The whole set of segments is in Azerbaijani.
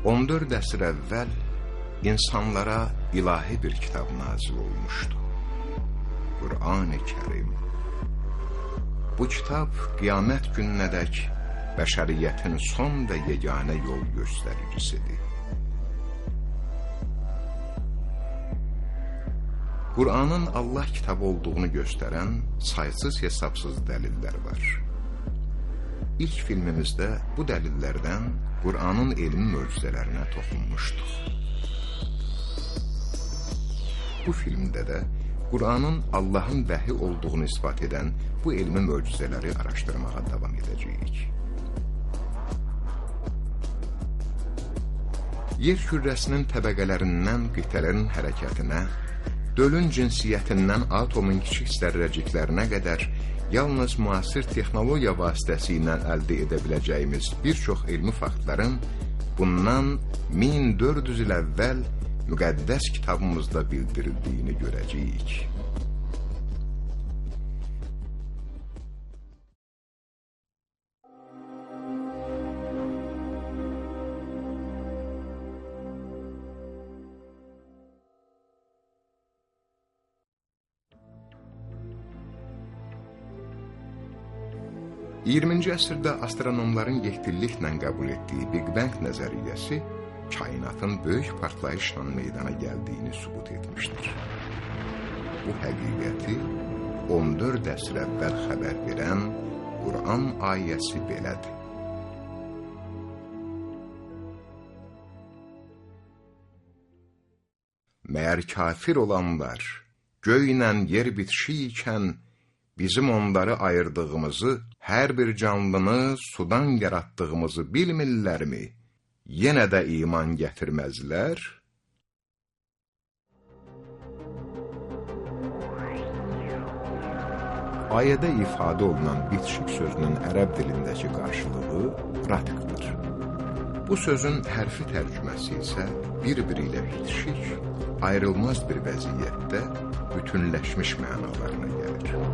14 əsr əvvəl insanlara ilahi bir kitab nazil olmuşdu. Qur'an-ı Kərim. Bu kitab qiyamət gününədək bəşəriyyətin son və yeganə yol göstəricisidir. Qur'anın Allah kitabı olduğunu göstərən saysız hesabsız dəlillər var. İlk filmimizdə bu dəlillərdən Qur'anın elmi möcüzələrinə toxunmuşduq. Bu filmdə də Qur'anın Allahın vəhi olduğunu isbat edən bu elmi möcüzələri araşdırmağa davam edəcəyik. Yer kürrəsinin təbəqələrindən qitələrin hərəkətinə, dölün cinsiyyətindən atomun kiçik zərrəciklərinə qədər yalnız müasir texnologiya vasitəsilə əldə edə biləcəyimiz bir çox elmi faktların bundan 1400 il əvvəl müqəddəs kitabımızda bildirildiyini görəcəyik. $20-ci əsrdə astronomların yekdilliklə qəbul etdiyi Big Bang nəzəriyyəsi kainatın böyük partlayışla meydana gəldiyini sübut etmişdir. Bu həqiqəti 14 əsr əvvəl xəbər verən Qur'an ayəsi belədir. Məyər kafir olanlar göylə yer bitişik ikən bizim onları ayırdığımızı, hər bir canlını sudan yaratdığımızı bilmirlərmi? Yenə də iman gətirməzlər? Ayədə ifadə olunan bitişik sözünün ərəb dilindəki qarşılığı ratikdir. Bu sözün hərfi tərcüməsi isə bir-biri ilə bitişik, ayrılmaz bir vəziyyətdə bütünləşmiş mənalarına gəlir.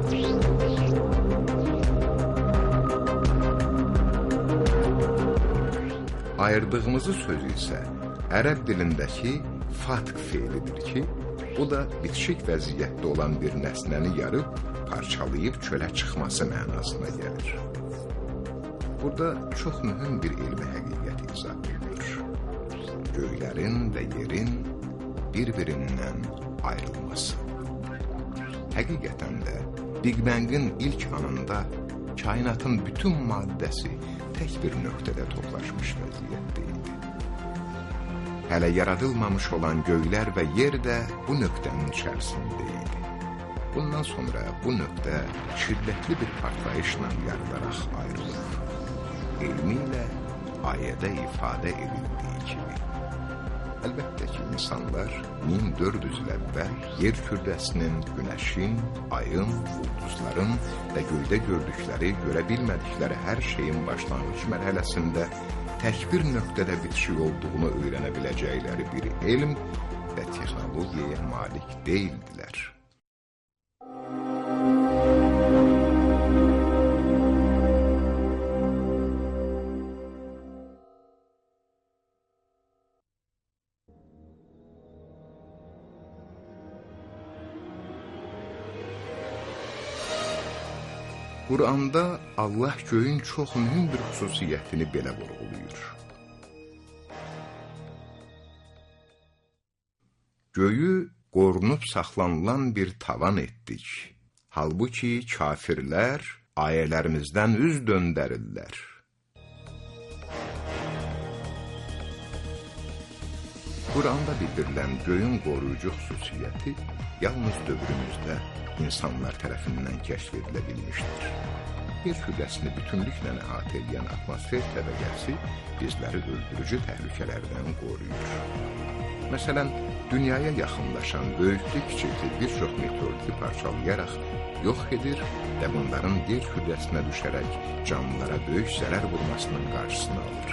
Ayırdığımızı sözü isə ərəb dilindəki fatq feilidir ki, bu da bitişik vəziyyətdə olan bir nəsnəni yarıb, parçalayıb çölə çıxması mənasına gəlir. Burada çox mühüm bir elmi həqiqət izah edilir. Göylərin və yerin bir-birindən ayrılması. Həqiqətən də Big Bang'in ilk anında kainatın bütün maddəsi tək bir nöqtədə toplaşmış vəziyyətdə idi. Hələ yaradılmamış olan göylər və yer də bu nöqtənin içərisində idi. Bundan sonra bu nöqtə şiddətli bir partlayışla yarılaraq ayrılır. Elmi ilə ayədə ifadə edildiyi kimi. Əlbəttə ki, insanlar 1400 il əvvəl yer kürrəsinin, günəşin, ayın, ulduzların və göydə gördükləri, görə bilmədikləri hər şeyin başlanğıc mərhələsində tək bir nöqtədə bitişik olduğunu öyrənə biləcəkləri bir elm və texnologiyaya malik deyildilər. Qur'anda Allah göyün çox mühüm bir xüsusiyyətini belə vurğulayır. Göyü qorunub saxlanılan bir tavan etdik. Halbuki kafirlər ayələrimizdən üz döndərirlər. Qur'anda bildirilən göyün qoruyucu xüsusiyyəti yalnız dövrümüzdə insanlar tərəfindən kəşf edilə bilmişdir. Yer kürrəsini bütünlüklə əhatə edən atmosfer təbəqəsi bizləri öldürücü təhlükələrdən qoruyur. Məsələn, dünyaya yaxınlaşan böyüklü-kiçikli bir çox meteoriti parçalayaraq yox edir və bunların yer kürrəsinə düşərək canlılara böyük zərər vurmasının qarşısını alır.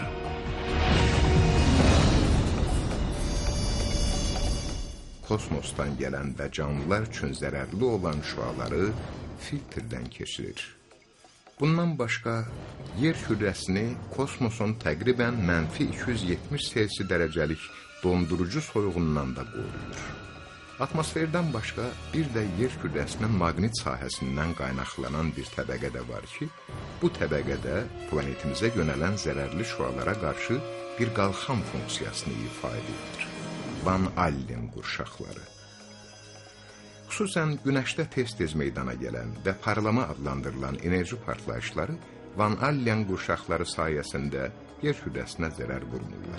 Kosmosdan gələn və canlılar üçün zərərli olan şüaları filtrdən keçirir. Bundan başqa, yer kürəsini kosmosun təqribən -270 dərəcəlik dondurucu soyuğundan da qoruyur. Atmosferdən başqa, bir də yer kürəsinin maqnit sahəsindən qaynaqlanan bir təbəqə də var ki, bu təbəqədə planetimizə yönələn zərərli şüalara qarşı bir qalxan funksiyasını ifadə edir. Van Allen qurşaqları. Xüsusən günəşdə tez-tez meydana gələn və parlama adlandırılan enerji partlayışları Van Allen qurşaqları sayəsində yer kürəsinə zərər vurmurlar.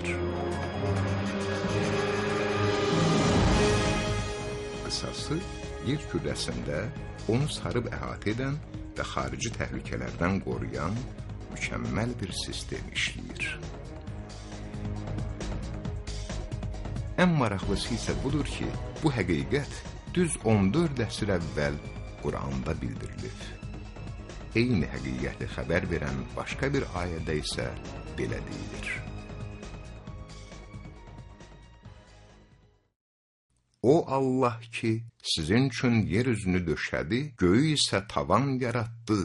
Qısası, yer kürəsində onu sarıb əhatə edən və xarici təhlükələrdən qoruyan mükəmməl bir sistem işləyir. Ən maraqlısı isə budur ki, bu həqiqət düz 14 əsr əvvəl Quranda bildirilib. Eyni həqiqəti xəbər verən başqa bir ayədə isə belə deyilir. O Allah ki, sizin üçün yer üzünü döşədi, göyü isə tavan yaratdı.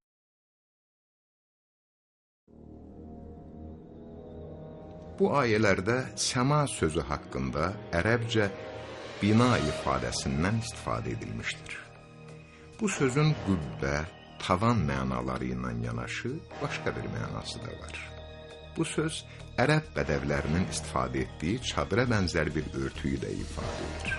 Bu ayələrdə səma sözü haqqında ərəbcə bina ifadəsindən istifadə edilmişdir. Bu sözün qübbə, tavan mənaları ilə yanaşı başqa bir mənası da var. Bu söz ərəb bədəvlərinin istifadə etdiyi çadıra bənzər bir örtüyü də ifadə edir.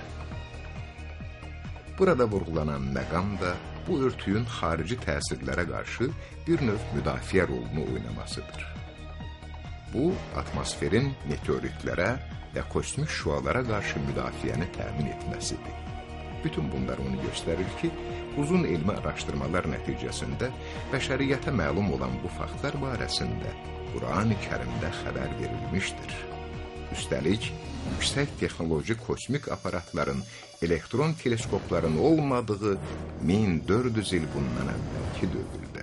Burada vurğulanan məqam da bu örtüyün xarici təsirlərə qarşı bir növ müdafiə rolunu oynamasıdır. Bu, atmosferin meteoritlərə və kosmik şüalara qarşı müdafiəni təmin etməsidir. Bütün bunlar onu göstərir ki, uzun elmi araşdırmalar nəticəsində bəşəriyyətə məlum olan bu faktlar barəsində Qur'an-ı Kərimdə xəbər verilmişdir. Üstəlik, yüksək texnoloji kosmik aparatların, elektron teleskopların olmadığı 1400 il bundan əvvəlki dövrdə.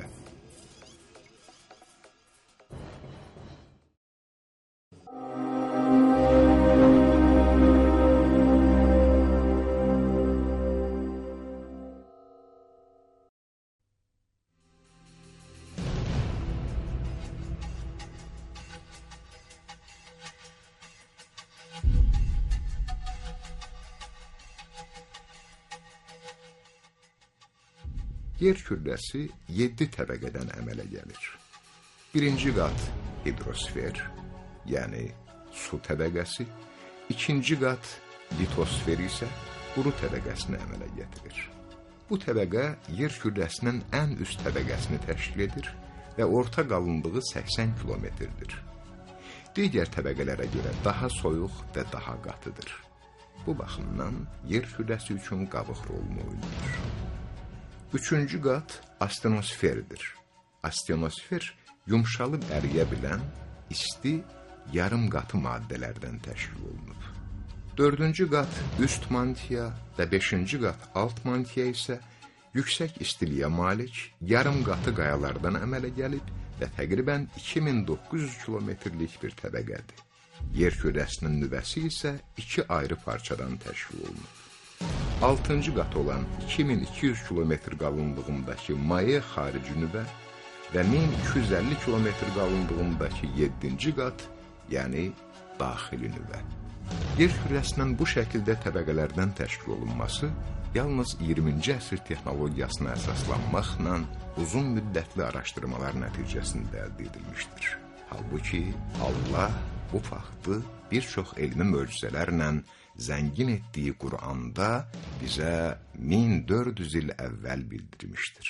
Yer kürəsi 7 təbəqədən əmələ gəlir. Birinci qat hidrosfer, yəni su təbəqəsi, ikinci qat litosfer isə quru təbəqəsini əmələ gətirir. Bu təbəqə yer kürəsinin ən üst təbəqəsini təşkil edir və orta qalınlığı 80 kilometrdir. Digər təbəqələrə görə daha soyuq və daha qatıdır. Bu baxımdan yer kürəsi üçün qabıq rolunu oynayır. Üçüncü qat astenosferdir. Astenosfer yumşalıb əriyə bilən, isti, yarım qatı maddələrdən təşkil olunub. Dördüncü qat üst mantiya və beşinci qat alt mantiya isə yüksək istiliyə malik, yarım qatı qayalardan əmələ gəlib və təqribən 2900 kilometrlik bir təbəqədir. Yer kürəsinin nüvəsi isə iki ayrı parçadan təşkil olunub. 6-cı qat olan 2200 kilometr qalınlığındakı maye xarici nüvə və 1250 kilometr qalınlığındakı 7-ci qat, yəni daxili nüvə. Yer kürəsinin bu şəkildə təbəqələrdən təşkil olunması yalnız 20-ci əsr texnologiyasına əsaslanmaqla uzun müddətli araşdırmalar nəticəsində əldə edilmişdir. Halbuki Allah bu faktı bir çox elmi möcüzələrlə zəngin etdiyi Qur'anda bizə 1400 il əvvəl bildirmişdir.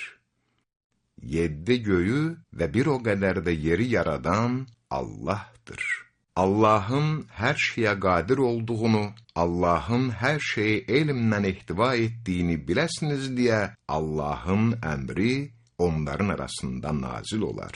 7 göyü və bir o qədər də yeri yaradan Allah'tır. Allah'ın hər şeyə qadir olduğunu, Allah'ın hər şeyi elmlə ihtiva etdiyini biləsiniz deyə Allah'ın əmri onların arasında nazil olar.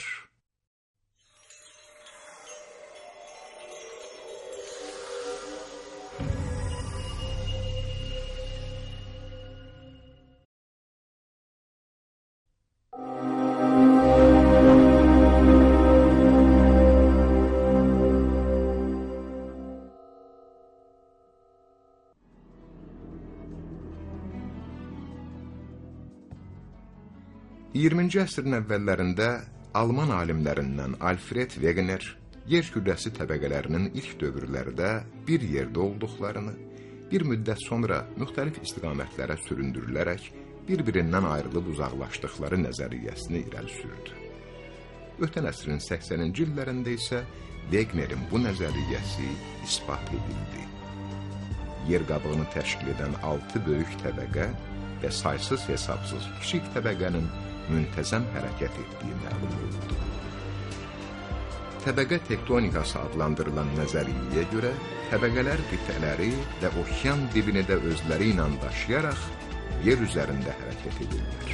20-ci əsrin əvvəllərində Alman alimlərindən Alfred Wegener yer kürəsi təbəqələrinin ilk dövrlərdə bir yerdə olduqlarını, bir müddət sonra müxtəlif istiqamətlərə süründürülərək bir-birindən ayrılıb uzaqlaşdıqları nəzəriyyəsini irəli sürdü. Ötən əsrin 80-ci illərində isə Wegenerin bu nəzəriyyəsi isbat edildi. Yer qabığını təşkil edən 6 böyük təbəqə və saysız hesabsız kiçik təbəqənin müntəzəm hərəkət etdiyi məlum oldu. Təbəqə tektonikası adlandırılan nəzəriyyəyə görə təbəqələr qitələri və okean dibini də özləri ilə daşıyaraq yer üzərində hərəkət edirlər.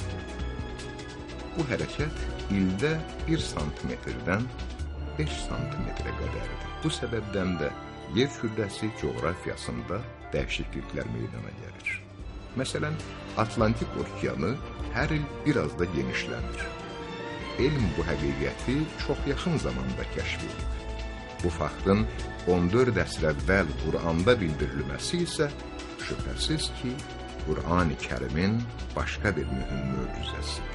Bu hərəkət ildə 1 santimetrdən 5 santimetrə qədərdir. Bu səbəbdən də yer kürəsi coğrafiyasında dəyişikliklər meydana gəlir. Məsələn, Atlantik okeanı hər il biraz da genişlənir. Elm bu həqiqəti çox yaxın zamanda kəşf edib. Bu faktın 14 əsr əvvəl Qur'anda bildirilməsi isə şübhəsiz ki, Qur'an-ı Kərimin başqa bir mühüm möcüzəsidir.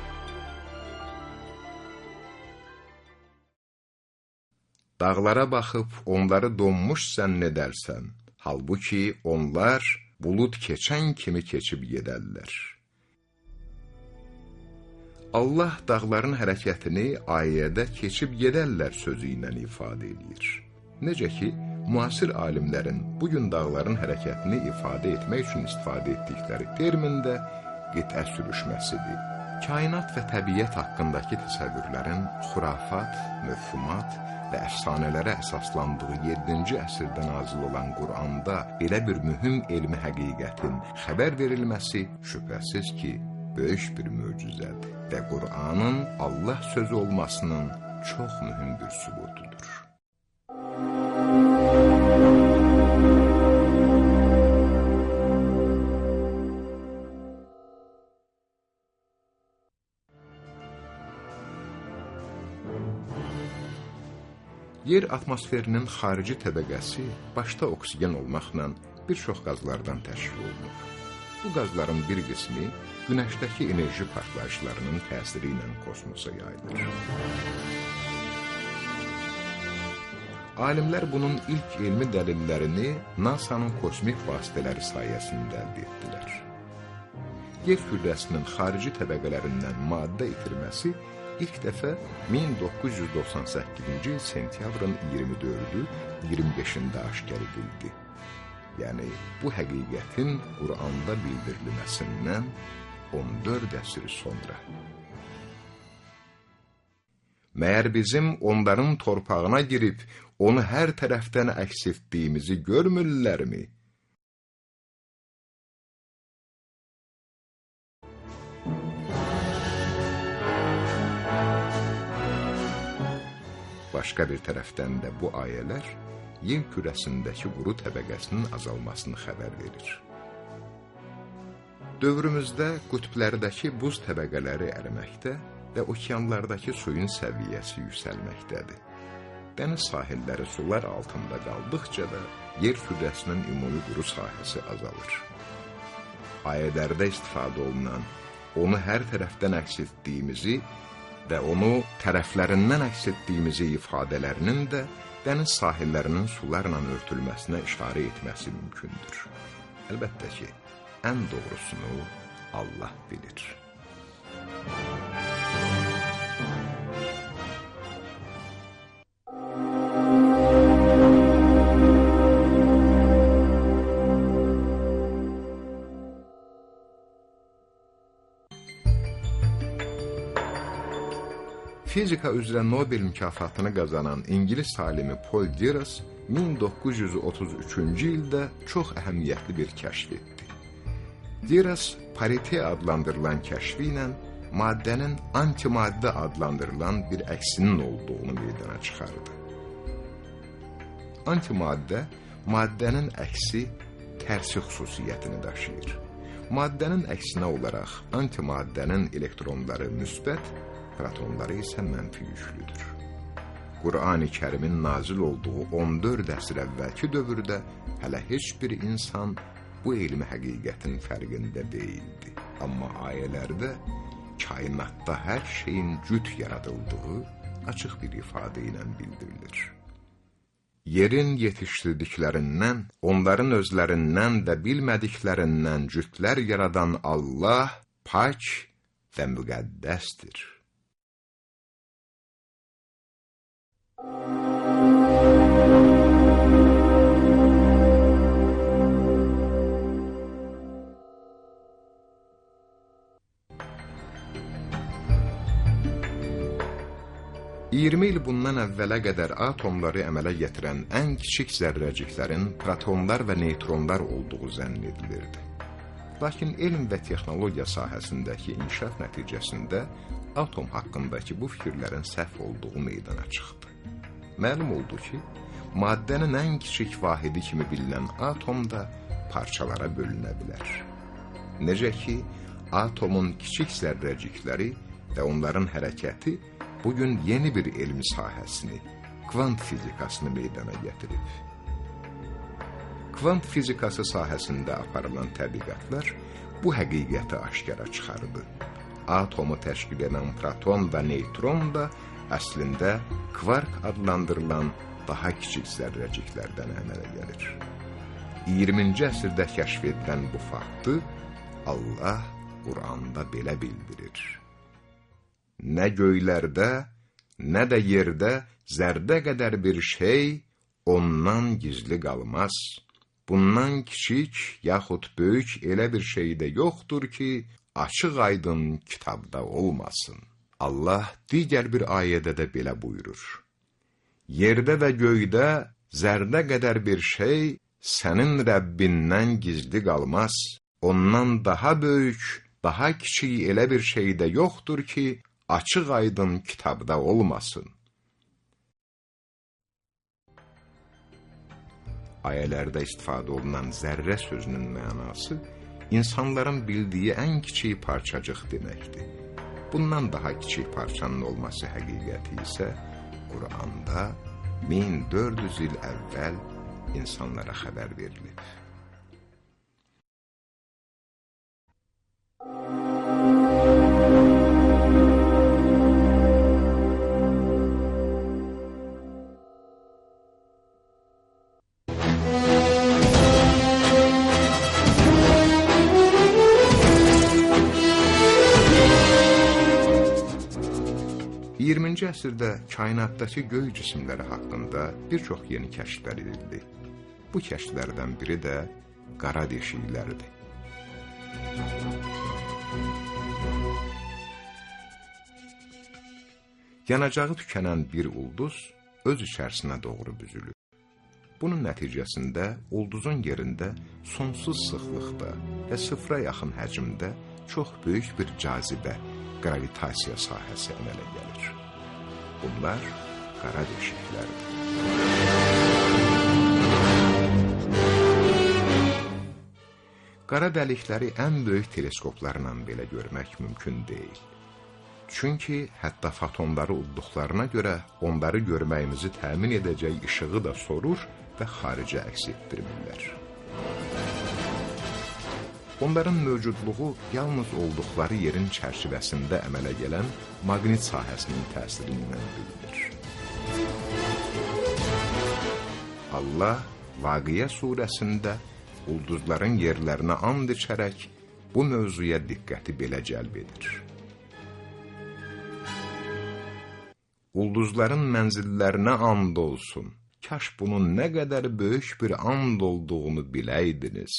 Dağlara baxıb onları donmuş zənn edərsən, halbuki onlar bulud keçən kimi keçib gedərlər. Allah dağların hərəkətini ayədə keçib gedərlər sözü ilə ifadə edir. Necə ki, müasir alimlərin bugün dağların hərəkətini ifadə etmək üçün istifadə etdikləri termin də qitə sürüşməsidir. Kainat və təbiət haqqındakı təsəvvürlərin xurafat, möfhumat və əfsanələrə əsaslandığı 7-ci əsrdə nazil olan Qur'anda belə bir mühüm elmi həqiqətin xəbər verilməsi şübhəsiz ki, böyük bir möcüzədir və Qur'anın Allah sözü olmasının çox mühüm bir sübutudur. Yer atmosferinin xarici təbəqəsi başda oksigen olmaqla bir çox qazlardan təşkil olunur. Bu qazların bir qismi günəşdəki enerji partlayışlarının təsiri ilə kosmosa yayılır. Alimlər bunun ilk elmi dəlillərini NASA'nın kosmik vasitələri sayəsində əldə etdilər. Yer kürəsinin xarici təbəqələrindən maddə itirməsi İlk dəfə 1998-ci il sentyabrın 24-ü, 25-də aşkar edildi. Yəni, bu həqiqətin Qur'anda bildirilməsindən 14 əsr sonra. Məyər bizim onların torpağına girib, onu hər tərəfdən əks etdiyimizi görmürlərmi? Başqa bir tərəfdən də bu ayələr yer kürəsindəki quru təbəqəsinin azalmasını xəbər verir. Dövrümüzdə qütblərdəki buz təbəqələri əriməkdə və okeanlardakı suyun səviyyəsi yüksəlməkdədir. Dəniz sahilləri sular altında qaldıqca da yer kürəsinin ümumi quru sahəsi azalır. Ayələrdə istifadə olunan onu hər tərəfdən əks etdiyimizi və onu tərəflərindən əks etdiyimizi ifadələrinin də dəniz sahillərinin sularla örtülməsinə işarə etməsi mümkündür. Əlbəttə ki, ən doğrusunu Allah bilir. Fizika üzrə Nobel mükafatını qazanan İngilis alimi Paul Dirac 1933-cü ildə çox əhəmiyyətli bir kəşf etdi. Dirac parite adlandırılan kəşfi ilə maddənin antimaddə adlandırılan bir əksinin olduğunu meydana çıxardı. Antimaddə, maddənin əksi tərsi xüsusiyyətini daşıyır. Maddənin əksinə olaraq antimaddənin elektronları müsbət, protonları isə mənfi yüklüdür. Qur'an-ı Kərimin nazil olduğu 14 əsr əvvəlki dövrdə hələ heç bir insan bu elmi həqiqətin fərqində deyildi. Amma ayələrdə kainatda hər şeyin cüt yaradıldığı açıq bir ifadə ilə bildirilir. Yerin yetişdirdiklərindən, onların özlərindən də bilmədiklərindən cütlər yaradan Allah pak və müqəddəsdir. $20 il bundan əvvələ qədər atomları əmələ gətirən ən kiçik zərrəciklərin protonlar və neytronlar olduğu zənn edilirdi. Lakin elm və texnologiya sahəsindəki inkişaf nəticəsində atom haqqındakı bu fikirlərin səhv olduğu meydana çıxdı. Məlum oldu ki, maddənin ən kiçik vahidi kimi bilinən atom da parçalara bölünə bilər. Necə ki, atomun kiçik zərrəcikləri və onların hərəkəti bugün yeni bir elm sahəsini, kvant fizikasını meydana gətirib. Kvant fizikası sahəsində aparılan tədqiqatlar bu həqiqəti aşkara çıxardı. Atomu təşkil edən proton və neytron da əslində kvark adlandırılan daha kiçik zərrəciklərdən əmələ gəlir. 20-ci əsrdə kəşf edilən bu faktı Allah Quranda belə bildirir. Nə göylərdə, nə də yerdə zərdə qədər bir şey ondan gizli qalmaz. Bundan kiçik yaxud böyük elə bir şey də yoxdur ki, açıq aydın kitabda olmasın. Allah digər bir ayədə də belə buyurur. Yerdə və göydə zərdə qədər bir şey sənin Rəbbindən gizli qalmaz. Ondan daha böyük, daha kiçik elə bir şey də yoxdur ki, açıq aydın kitabda olmasın. Ayələrdə istifadə olunan zərrə sözünün mənası insanların bildiyi ən kiçik parçacıq deməkdir. Bundan daha kiçik parçanın olması həqiqəti isə Quranda 1400 il əvvəl insanlara xəbər verilib. $20-ci əsrdə kainatdakı göy cisimləri haqqında bir çox yeni kəşflər edildi. Bu kəşflərdən biri də qara deşiklərdir. Yanacağı tükənən bir ulduz öz içərisinə doğru büzülür. Bunun nəticəsində ulduzun yerində sonsuz sıxlıqda və sıfıra yaxın həcmdə çox böyük bir cazibə, gravitasiya sahəsi əmələ gəlir. Bunlar qara deşiklərdir. Qara dəlikləri ən böyük teleskoplarla belə görmək mümkün deyil. Çünki hətta fotonları udduqlarına görə onları görməyimizi təmin edəcək işığı da sorur və xaricə əks etdirmirlər. Onların mövcudluğu yalnız olduqları yerin çərçivəsində əmələ gələn maqnit sahəsinin təsirindən bilinir. Allah Vaqiyə surəsində ulduzların yerlərinə and içərək bu mövzuya diqqəti belə cəlb edir. Ulduzların mənzillərinə and olsun, kaş bunun nə qədər böyük bir and olduğunu biləydiniz.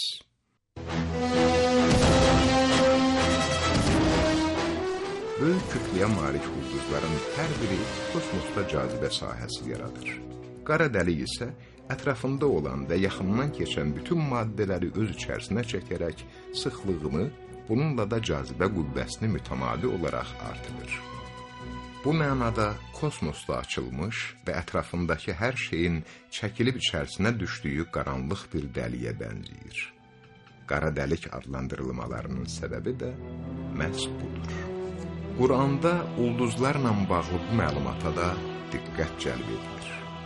Böyük kütləyə malik ulduzların hər biri kosmosda cazibə sahəsi yaradır. Qara dəlik isə ətrafında olan və yaxından keçən bütün maddələri öz içərisinə çəkərək sıxlığını, bununla da cazibə qüvvəsini mütəmadi olaraq artırır. Bu mənada kosmosda açılmış və ətrafındakı hər şeyin çəkilib içərisinə düşdüyü qaranlıq bir dəliyə bənzəyir. Qara dəlik adlandırılmalarının səbəbi də məhz budur. Quranda ulduzlarla bağlı bu məlumata da diqqət cəlb edilir.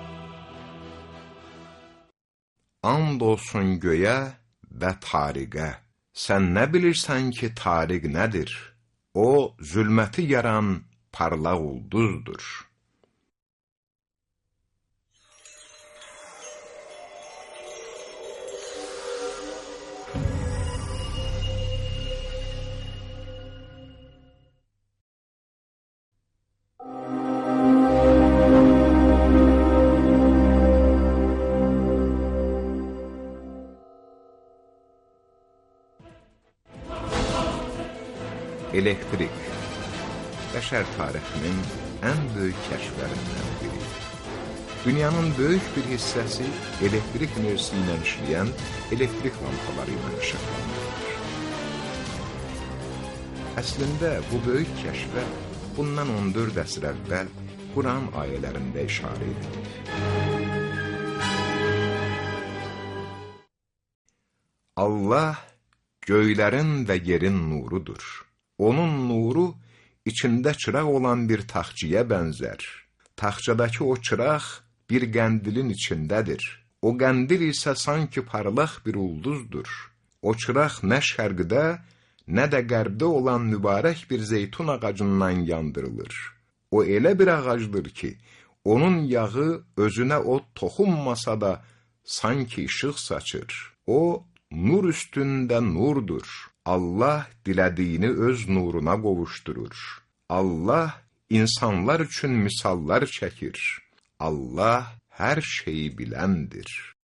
And olsun göyə və tariqə, sən nə bilirsən ki, tariq nədir? O, zülməti yaran parlaq ulduzdur. Elektrik, bəşər tarixinin ən böyük kəşflərindən biri. Dünyanın böyük bir hissəsi elektrik enerjisi ilə işləyən elektrik lampaları ilə işıqlandırılır. Əslində, bu böyük kəşfə bundan 14 əsr əvvəl Quran ayələrində işarə edilir. Allah, göylərin və yerin nurudur. Onun nuru içində çıraq olan bir taxçıya bənzər. Taxçadakı o çıraq bir qəndilin içindədir. O qəndil isə sanki parlaq bir ulduzdur. O çıraq nə şərqdə, nə də qərbdə olan mübarək bir zeytun ağacından yandırılır. O elə bir ağacdır ki, onun yağı özünə o toxunmasa da sanki işıq saçır. O, nur üstündə nurdur. Allah dilədiyini öz nuruna qovuşdurur. Allah insanlar üçün misallar çəkir. Allah hər şeyi biləndir.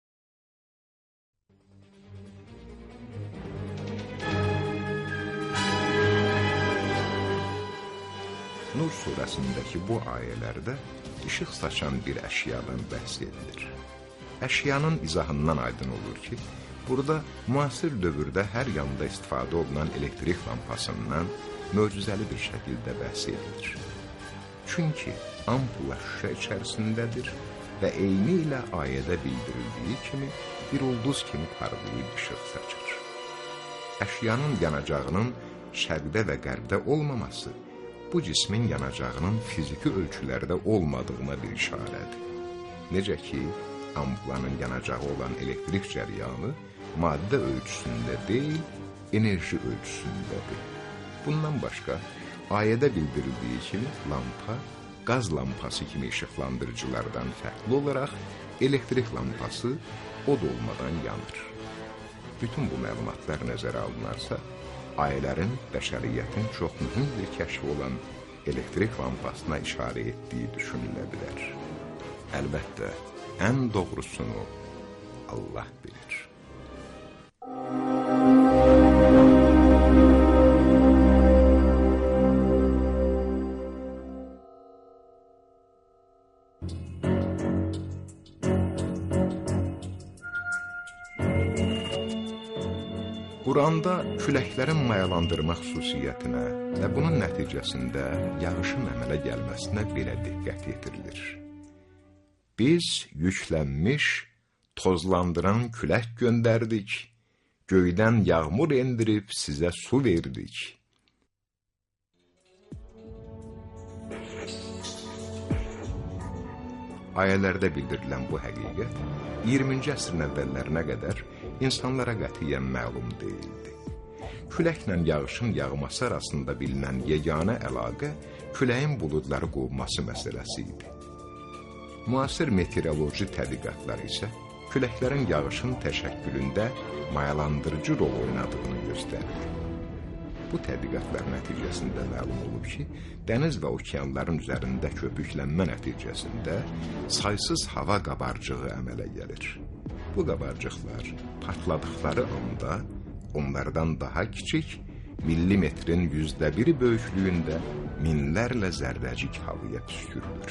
Nur surəsindəki bu ayələrdə işıq saçan bir əşyadan bəhs edilir. Əşyanın izahından aydın olur ki, burada müasir dövrdə hər yanda istifadə olunan elektrik lampasından möcüzəli bir şəkildə bəhs edilir. Çünki ampulla şüşə içərisindədir və eyni ilə ayədə bildirildiyi kimi bir ulduz kimi parlayıb işıq saçır. Əşyanın yanacağının şərqdə və qərbdə olmaması bu cismin yanacağının fiziki ölçülərdə olmadığına bir işarədir. Necə ki, ampulanın yanacağı olan elektrik cəryanı maddə ölçüsündə deyil, enerji ölçüsündədir. Bundan başqa, ayədə bildirildiyi kimi lampa, qaz lampası kimi işıqlandırıcılardan fərqli olaraq elektrik lampası od olmadan yanır. Bütün bu məlumatlar nəzərə alınarsa, ayələrin bəşəriyyətin çox mühüm bir kəşfi olan elektrik lampasına işarə etdiyi düşünülə bilər. Əlbəttə, ən doğrusunu Allah bilir. Quranda küləklərin mayalandırma xüsusiyyətinə və bunun nəticəsində yağışın əmələ gəlməsinə belə diqqət yetirilir. Biz yüklənmiş, tozlandıran külək göndərdik, göydən yağmur endirib sizə su verdik. Ayələrdə bildirilən bu həqiqət 20-ci əsrin əvvəllərinə qədər insanlara qətiyyən məlum deyildi. Küləklə yağışın yağması arasında bilinən yeganə əlaqə küləyin buludları qovması məsələsi idi. Müasir meteoroloji tədqiqatlar isə küləklərin yağışın təşəkkülündə mayalandırıcı rol oynadığını göstərdi. Bu tədqiqatlar nəticəsində məlum olub ki, dəniz və okeanların üzərində köpüklənmə nəticəsində saysız hava qabarcığı əmələ gəlir. Bu qabarcıqlar partladıqları anda onlardan daha kiçik, millimetrin 1/1 böyüklüyündə minlərlə zərrəcik havaya püskürülür.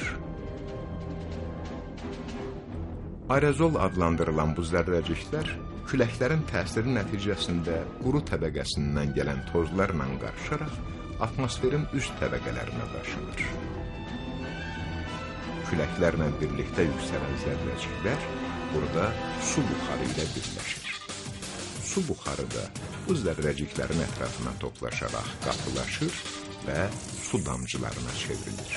Aerozol adlandırılan bu zərrəciklər küləklərin təsiri nəticəsində quru təbəqəsindən gələn tozlarla qarışaraq atmosferin üst təbəqələrinə daşınır. Küləklərlə birlikdə yüksələn zərrəciklər burada su buxarı ilə birləşir. Su buxarı da bu zərrəciklərin ətrafına toplaşaraq qatılaşır və su damcılarına çevrilir.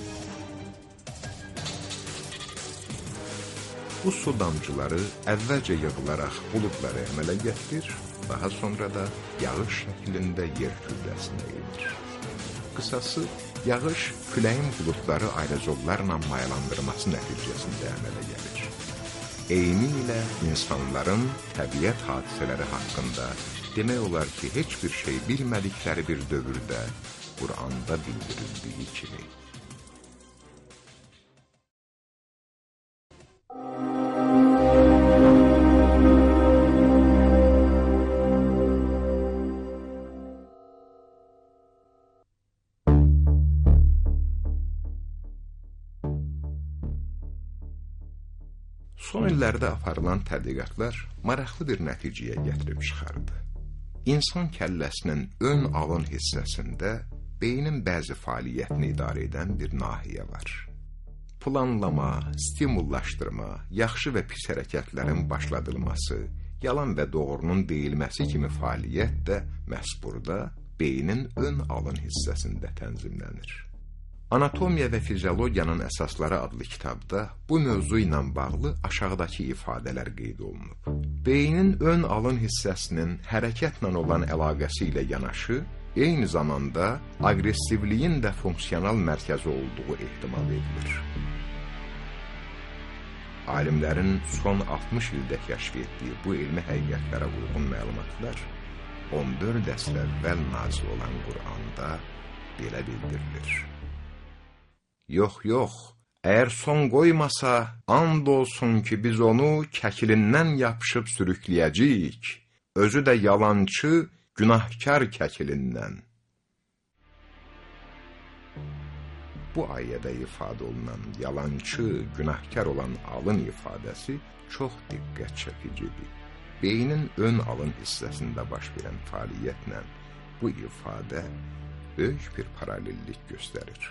Bu su damcıları əvvəlcə yığılaraq buludları əmələ gətirir, daha sonra da yağış şəklində yer kütləsinə enir. Qısası, yağış küləyin buludları aerozollarla mayalandırması nəticəsində əmələ gəlir. Eynilə insanların təbiət hadisələri haqqında demək olar ki, heç bir şey bilmədikləri bir dövrdə Qur'anda bildirildiyi kimi. Son illərdə aparılan tədqiqatlar maraqlı bir nəticəyə gətirib çıxardı. İnsan kəlləsinin ön alın hissəsində beynin bəzi fəaliyyətini idarə edən bir nahiyə var. Planlama, stimullaşdırma, yaxşı və pis hərəkətlərin başladılması, yalan və doğrunun deyilməsi kimi fəaliyyət də məhz burada beynin ön alın hissəsində tənzimlənir. Anatomiya və fiziologiyanın əsasları adlı kitabda bu mövzu ilə bağlı aşağıdakı ifadələr qeyd olunub. Beynin ön alın hissəsinin hərəkətlə olan əlaqəsi ilə yanaşı, eyni zamanda aqressivliyin də funksional mərkəzi olduğu ehtimal edilir. Alimlərin son 60 ildə kəşf etdiyi bu elmi həqiqətlərə uyğun məlumatlar 14 əsr əvvəl nazil olan Qur'anda belə bildirilir. Yox, əgər son qoymasa, and olsun ki, biz onu kəkilindən yapışıb sürükləyəcəyik, özü də yalancı, günahkar kəkilindən. Bu ayədə ifadə olunan yalancı, günahkar olan alın ifadəsi çox diqqət çəkicidir. Beynin ön alın hissəsində baş verən fəaliyyətlə bu ifadə böyük bir paralellik göstərir.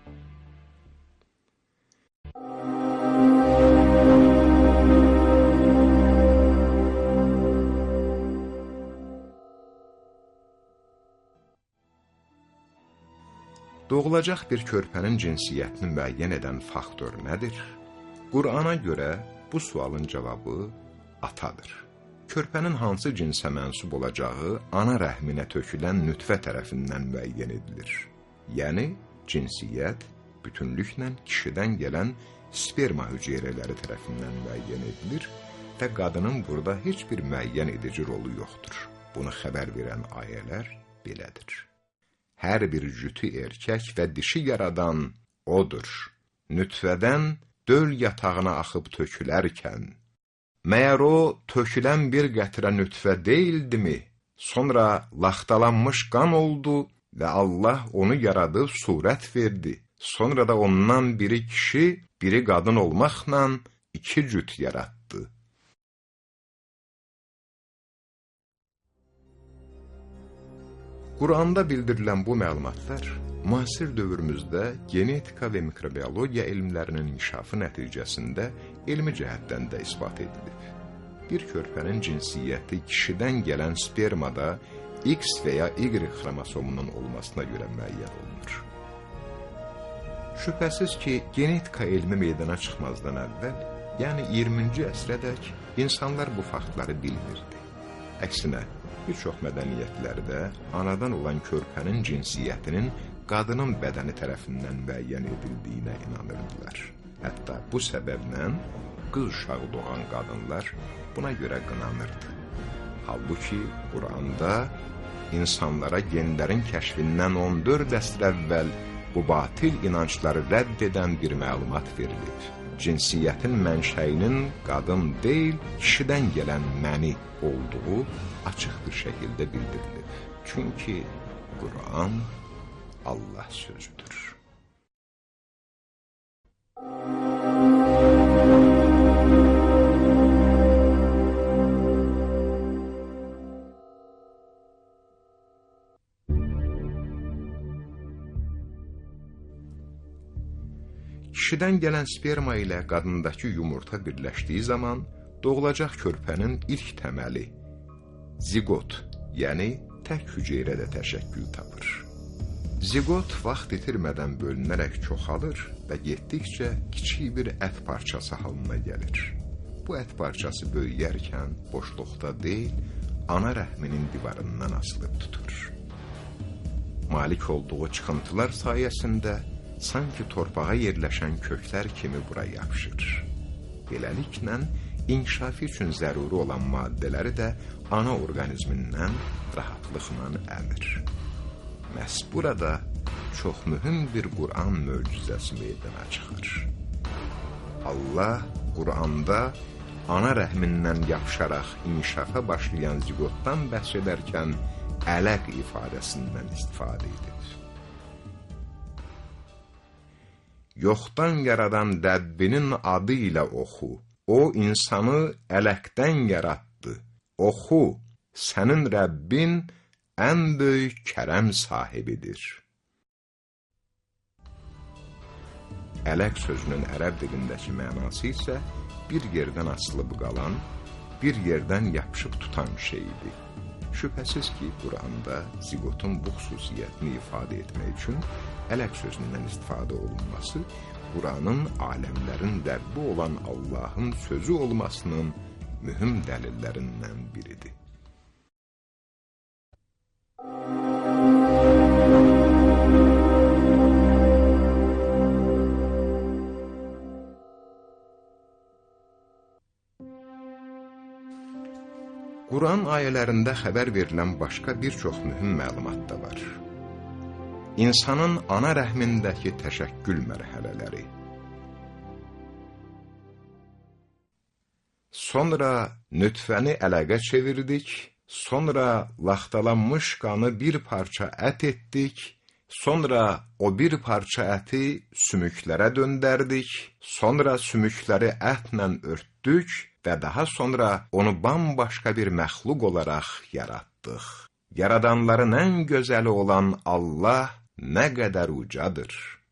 Doğulacaq bir körpənin cinsiyyətini müəyyən edən faktor nədir? Qur'ana görə bu sualın cavabı atadır. Körpənin hansı cinsə mənsub olacağı ana rəhminə tökülən nütfə tərəfindən müəyyən edilir. Yəni, cinsiyyət bütünlüklə kişidən gələn sperma hüceyrələri tərəfindən müəyyən edilir və qadının burada heç bir müəyyən edici rolu yoxdur. Bunu xəbər verən ayələr belədir. Hər bir cütü erkək və dişi yaradan odur. Nütfədən döl yatağına axıb tökülərkən, məyər o tökülən bir qətrə nütfə deyildimi? Sonra laxtalanmış qan oldu və Allah onu yaradıb surət verdi. Sonra da ondan biri kişi, biri qadın olmaqla 2 cüt yaratdı. Qur'anda bildirilən bu məlumatlar müasir dövrümüzdə genetika və mikrobiologiya elmlərinin inkişafı nəticəsində elmi cəhətdən də isbat edilib. Bir körpənin cinsiyyəti kişidən gələn spermada X və ya Y xromosomunun olmasına görə müəyyən olunur. Şübhəsiz ki, genetika elmi meydana çıxmazdan əvvəl, yəni 20-ci əsrədək insanlar bu faktları bilmirdi. Əksinə, bir çox mədəniyyətlərdə anadan olan körpənin cinsiyyətinin qadının bədəni tərəfindən müəyyən edildiyinə inanırdılar. Hətta bu səbəblə qız uşağı doğan qadınlar buna görə qınanırdı. Halbuki Qur'anda insanlara genlərin kəşfindən 14 əsr əvvəl bu batil inancları rədd edən bir məlumat verilib. Cinsiyyətin mənşəyinin qadın deyil, kişidən gələn məni olduğu açıq bir şəkildə bildirilib. Çünki Qur'an Allah sözüdür. Kişidən gələn sperma ilə qadındakı yumurta birləşdiyi zaman doğulacaq körpənin ilk təməli zigot, yəni tək hüceyrədə təşəkkül tapır. Zigot vaxt itirmədən bölünərək çoxalır və getdikcə kiçik bir ət parçası halına gəlir. Bu ət parçası böyüyərkən boşluqda deyil, ana rəhminin divarından asılıb tutur. malik olduğu çıxıntılar sayəsində sanki torpağa yerləşən köklər kimi bura yapışır. Beləliklə, inkişafı üçün zəruri olan maddələri də ana orqanizmindən rahatlıqla əmir. Məhz burada çox mühüm bir Qur'an möcüzəsi meydana çıxır. Allah Qur'anda ana rəhmindən yapışaraq inkişafa başlayan zigotdan bəhs edərkən ələq ifadəsindən istifadə edir. Yoxdan yaradan Rəbbinin adı ilə oxu. O insanı ələqdən yaratdı. Oxu, sənin Rəbbin ən böyük kərəm sahibidir. Ələq sözünün ərəb dilindəki mənası isə bir yerdən asılıb qalan, bir yerdən yapışıb tutan şeydir. Şübhəsiz ki, Qur'anda zigotun bu xüsusiyyətini ifadə etmək üçün ələq sözündən istifadə olunması, Qur'anın aləmlərin Rəbbi olan Allahın sözü olmasının mühüm dəlillərindən biridir. Qur'an ayələrində xəbər verilən başqa bir çox mühüm məlumat da var. İnsanın ana rəhmindəki təşəkkül mərhələləri. Sonra nütfəni ələqə çevirdik, sonra laxtalanmış qanı bir parça ət etdik, sonra o bir parça əti sümüklərə döndərdik, sonra sümükləri ətlə örtdük və daha sonra onu bambaşqa bir məxluq olaraq yaratdıq. Yaradanların ən gözəli olan Allah nə qədər ucadır.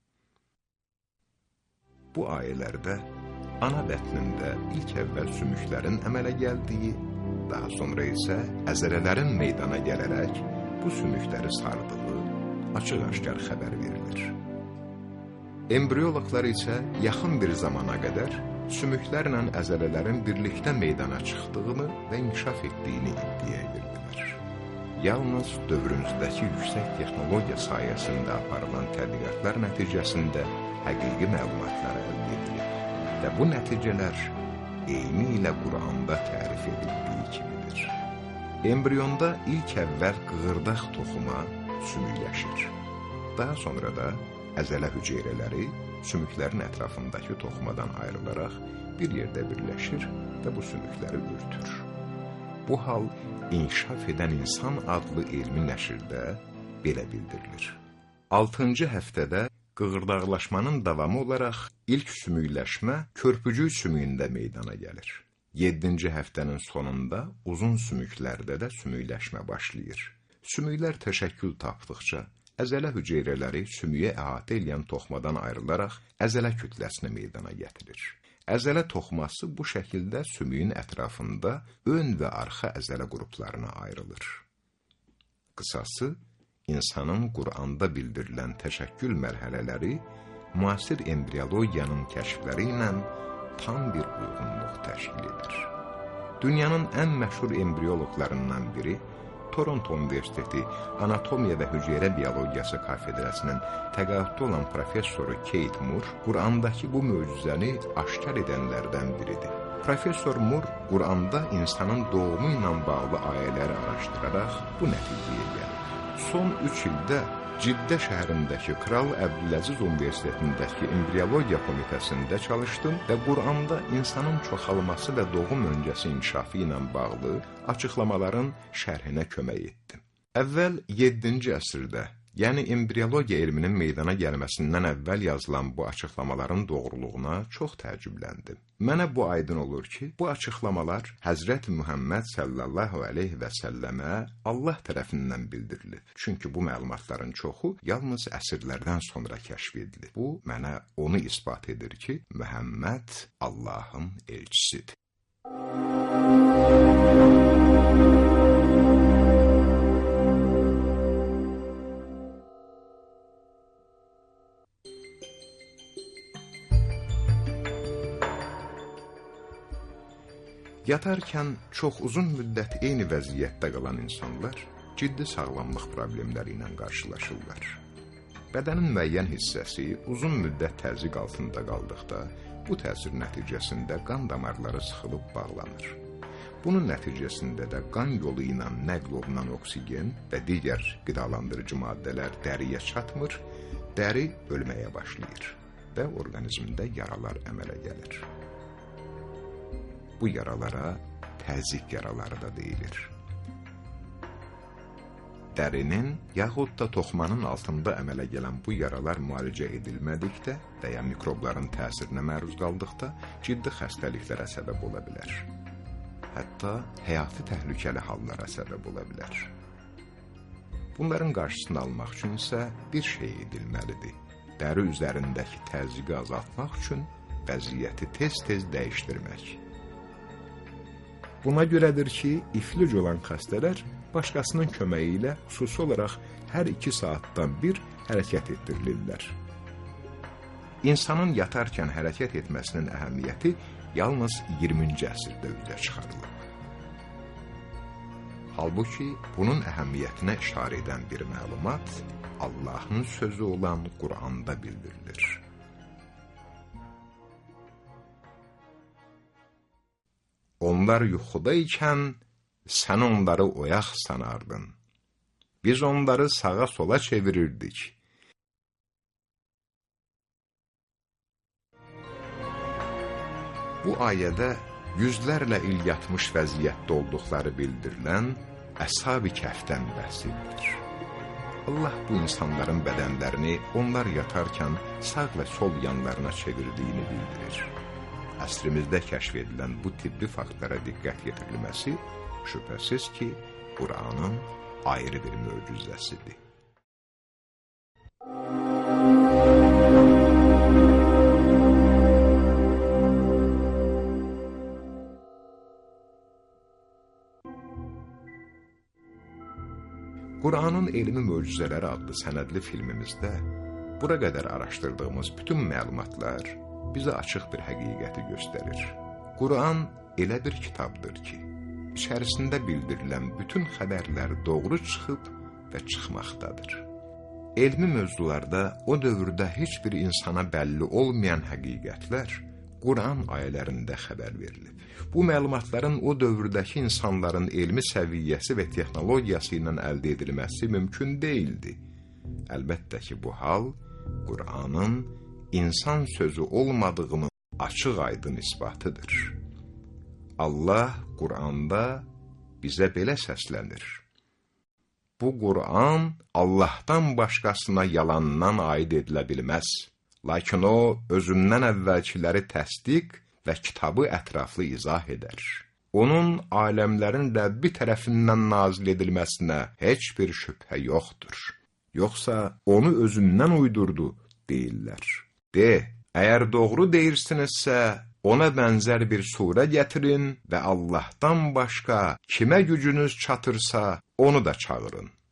Bu ayələrdə ana bətnində ilk əvvəl sümüklərin əmələ gəldiyi, daha sonra isə əzələlərin meydana gələrək bu sümükləri sardığı açıq-aşkar xəbər verilir. Embriyoloqlar isə yaxın bir zamana qədər sümüklərlə əzələlərin birlikdə meydana çıxdığını və inkişaf etdiyini iddia edirdilər. Yalnız dövrümüzdəki yüksək texnologiya sayəsində aparılan tədqiqatlar nəticəsində həqiqi məlumatlar əldə edilir və bu nəticələr eyni ilə Qur'anda tərif edildiyi kimidir. Embriyonda ilk əvvəl qığırdaq toxuma sümükləşir. Daha sonra da əzələ hüceyrələri sümüklərin ətrafındakı toxumadan ayrılaraq bir yerdə birləşir və bu sümükləri örtür. Bu hal İnkişaf edən İnsan adlı elmi nəşrdə belə bildirilir. 6-cı həftədə qığırdaqlaşmanın davamı olaraq ilk sümükləşmə körpücük sümüyündə meydana gəlir. 7-ci həftənin sonunda uzun sümüklərdə də sümükləşmə başlayır. Sümüklər təşəkkül tapdıqca əzələ hüceyrələri sümüyə əhatə edən toxumadan ayrılaraq əzələ kütləsini meydana gətirir. Əzələ toxuması bu şəkildə sümüyün ətrafında ön və arxa əzələ qruplarına ayrılır. Qısası, insanın Qur'anda bildirilən təşəkkül mərhələləri müasir embriyologiyanın kəşfləri ilə tam bir uyğunluq təşkil edir. Dünyanın ən məşhur embriyoloqlarından biri, Toronto Universiteti Anatomiya və Hüceyrə Biologiyası kafedrasının təqaüddə olan professoru Kate Moore Qur'andakı bu möcüzəni aşkar edənlərdən biridir. Professor Moore Qur'anda insanın doğumu ilə bağlı ayələri araşdıraraq bu nəticəyə gəlir. Son 3 ildə Ciddə şəhərindəki Kral Əbdüləziz Universitetindəki Embriyologiya Komitəsində çalışdım və Qur'anda insanın çoxalması və doğum öncəsi inkişafı ilə bağlı açıqlamaların şərhinə kömək etdim. Əvvəl 7-ci əsrdə, yəni embriyologiya elminin meydana gəlməsindən əvvəl yazılan bu açıqlamaların doğruluğuna çox təəccübləndim. Mənə bu aydın olur ki, bu açıqlamalar Həzrət Muhammed sallallahu aleyhi və səlləmə Allah tərəfindən bildirilib. Çünki bu məlumatların çoxu yalnız əsrlərdən sonra kəşf edilib. Bu, mənə onu isbat edir ki, Muhammed Allahın elçisidir. Yatarkən çox uzun müddət eyni vəziyyətdə qalan insanlar ciddi sağlamlıq problemləri ilə qarşılaşırlar. Bədənin müəyyən hissəsi uzun müddət təzyiq altında qaldıqda, bu təsir nəticəsində qan damarları sıxılıb bağlanır. Bunun nəticəsində də qan yolu ilə nəql olunan oksigen və digər qidalandırıcı maddələr dəriyə çatmır, dəri ölməyə başlayır və orqanizmdə yaralar əmələ gəlir. Bu yaralara təzyiq yaraları da deyilir. Dərinin yaxud da toxumanın altında əmələ gələn bu yaralar müalicə edilmədikdə və ya mikrobların təsirinə məruz qaldıqda ciddi xəstəliklərə səbəb ola bilər. Hətta həyati təhlükəli hallara səbəb ola bilər. Bunların qarşısını almaq üçün isə bir şey edilməlidir. Dəri üzərindəki təzyiqi azaltmaq üçün vəziyyəti tez-tez dəyişdirmək. Buna görədir ki, iflic olan xəstələr başqasının köməyi ilə xüsusi olaraq hər 2 saatdan bir hərəkət etdirilirlər. İnsanın yatarkən hərəkət etməsinin əhəmiyyəti yalnız 20-ci əsrdə üzə çıxarılıb. Halbuki bunun əhəmiyyətinə işarə edən bir məlumat Allahın sözü olan Quranda bildirilir. Onlar yuxudaykən sən onları oyaq sanardın. Biz onları sağa sola çevirirdik. Bu ayədə yüzlərlə il yatmış vəziyyətdə olduqları bildirilən Əshab-ı Kəhfdən bəhs edilir. Allah bu insanların bədənlərini onlar yatarkən sağ və sol yanlarına çevirdiyini bildirir. Əsrimizdə kəşf edilən bu tibbi faktlara diqqət yetirilməsi şübhəsiz ki, Qur'anın ayrı bir möcüzəsidir. Qur'anın elmi möcüzələri adlı sənədli filmimizdə bura qədər araşdırdığımız bütün məlumatlar bizə açıq bir həqiqəti göstərir. Qur'an elə bir kitabdır ki, içərisində bildirilən bütün xəbərlər doğru çıxıb və çıxmaqdadır. Elmi mövzularda o dövrdə heç bir insana bəlli olmayan həqiqətlər Qur'an ayələrində xəbər verilib. Bu məlumatların o dövrdəki insanların elmi səviyyəsi və texnologiyası ilə əldə edilməsi mümkün deyildi. Əlbəttə ki, bu hal Qur'anın insan sözü olmadığının açıq-aydın isbatıdır. Allah Qur'anda bizə belə səslənir. Bu Qur'an Allahdan başqasına yalandan aid edilə bilməz. Lakin o, özündən əvvəlkiləri təsdiq və kitabı ətraflı izah edər. Onun aləmlərin Rəbbi tərəfindən nazil edilməsinə heç bir şübhə yoxdur. Yoxsa onu özündən uydurdu, deyirlər. De, əgər doğru deyirsinizsə, ona bənzər bir surə gətirin və Allahdan başqa kimə gücünüz çatırsa, onu da çağırın.